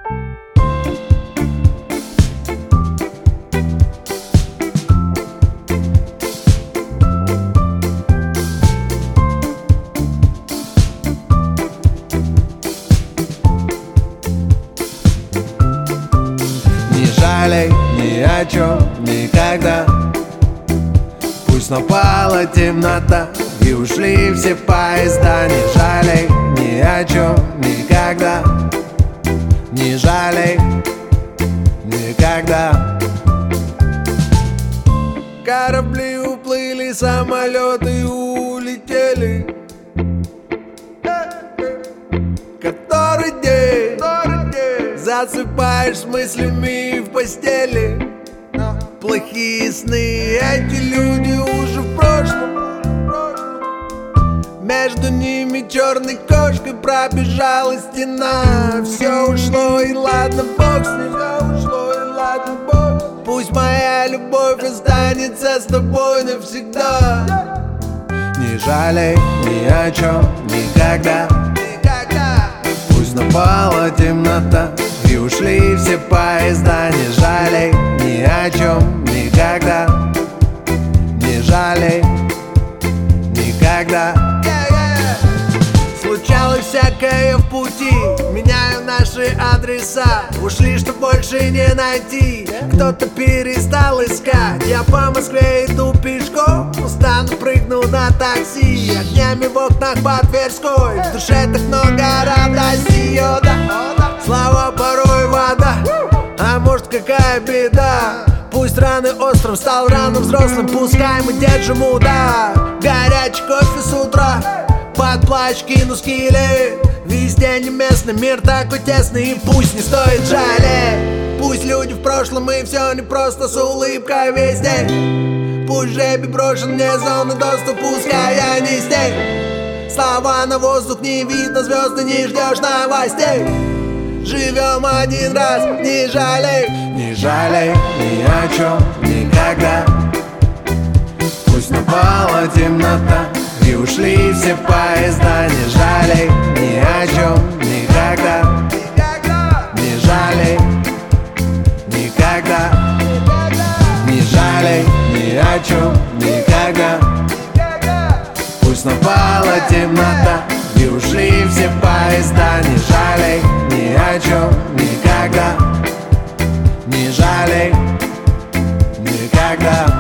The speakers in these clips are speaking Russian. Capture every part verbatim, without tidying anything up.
Не жалей ни о чем никогда. Пусть напала темнота и ушли все поезда. Не жалей ни о чем никогда. Не жалей никогда. Корабли уплыли, самолеты улетели. Который день, который день засыпаешь с мыслями в постели. Плохие сны, эти люди уже в прошлом. Между ними черной кошкой пробежала стена. Все ушло и ладно, бог с ним. Все ушло и ладно, бог. Пусть моя любовь останется с тобой навсегда. Не жалей ни о чем никогда. Пусть напала темнота и ушли все поезда. Не жалей ни о чем никогда. Не жалей никогда. Случалось всякое в пути, меняю наши адреса. Ушли, что больше не найти, кто-то перестал искать. Я по Москве иду пешком, устану, прыгну на такси. Огнями в окнах по Тверской, в душе так много радости. О, да. Слава порой вода, а может какая беда. Пусть раны остров стал рано взрослым, пускай мы держим удар. Горячий кофе с утра, под плащ кину скилли. Везде не местный, мир такой тесный, и пусть не стоит жалеть. Пусть люди в прошлом, и все не просто, с улыбкой весь день. Пусть жребий брошен, мне зоны доступ, пускай я не здесь. Слова на воздух, не видно звезды, не ждешь новостей. Живем один раз, не жалей. Не жалей ни о чем никогда. Пусть напала темнота и ушли все поезда. Не жалей ни о чем никогда. Не жалей никогда. Не жалей ни о чем никогда. Пусть напала темнота и ушли все поезда. Не жалей ни о чем никогда. Не жалей никогда.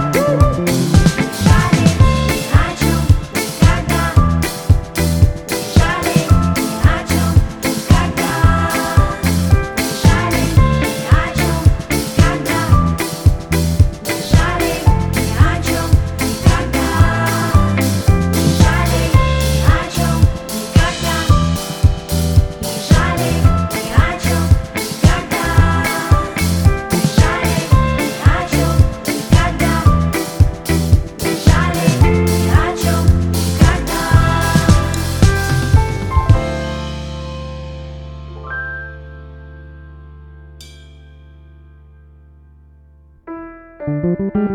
Thank you.